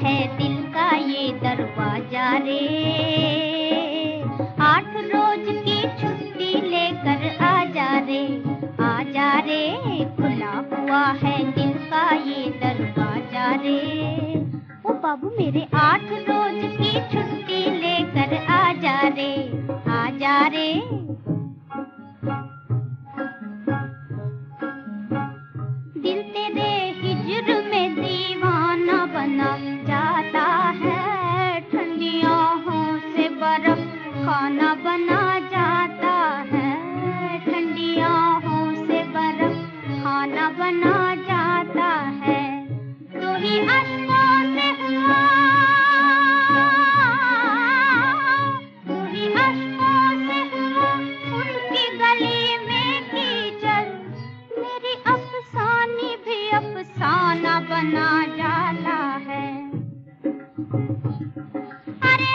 है दिल का ये दरवाजा रे। 8 रोज की छुट्टी लेकर आजा रे, आजा रे, खुला हुआ है दिल का ये दरवाजा रे। ओ बाबू मेरे 8 रोज की छुट्टी लेकर आजा रे, आजा रे। दिल तेरे हिज्र में दीवाना बना जाता है, ठंडी आहों से बर्फ खाना बना जाता है, ठंडी आहों से बर्फ खाना बना जाता है। तो ही अश्कों से हुआ, तो ही अश्कों से हुआ उनकी गली में कीचड़, मेरी अफसानी भी अफसाना बना जाता है। अरे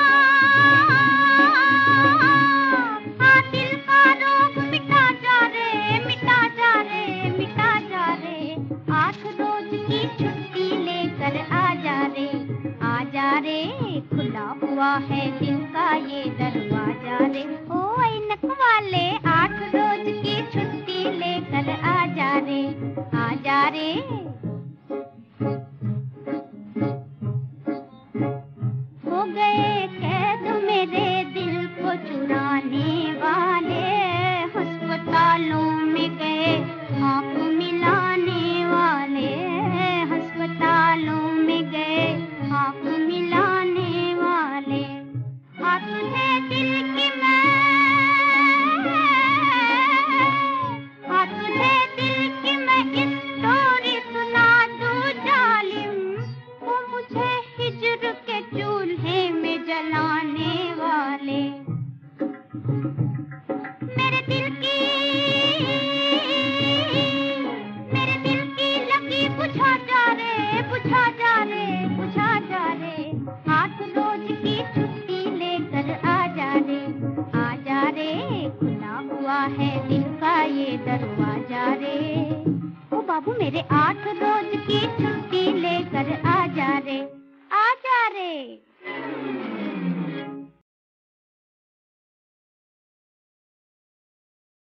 दिल का रोग मिटा जा रे, मिटा जा रे, मिटा जा रे। 8 रोज की छुट्टी लेकर आजा रे, आजा रे, खुला हुआ है दिल का ये दरवाजा रे। ओ ऐनक वाले 8 रोज की छुट्टी लेकर आजा रे, आजा रे। हो गए कैद मेरे दिल को चुराने वाले, अस्पतालों में गए आंख मिलाने वाले, अस्पतालों में गए आंख मिलाने वाले। हाँ तुझे दिल की मैं, हाँ तुझे दिल की मैं इस स्टोरी सुना दूं जालिम, वो मुझे हिज्र के चूल्हे में जलाने वाले। मेरे दिल की, मेरे दिल की लगी बुझा जा रे, बुझा जा रे, बुझा जा रे। 8 रोज की छुट्टी लेकर आजा रे, आजा रे, खुला हुआ है दिल का ये दरवाजा रे। ओ बाबू मेरे 8 रोज की छुट्टी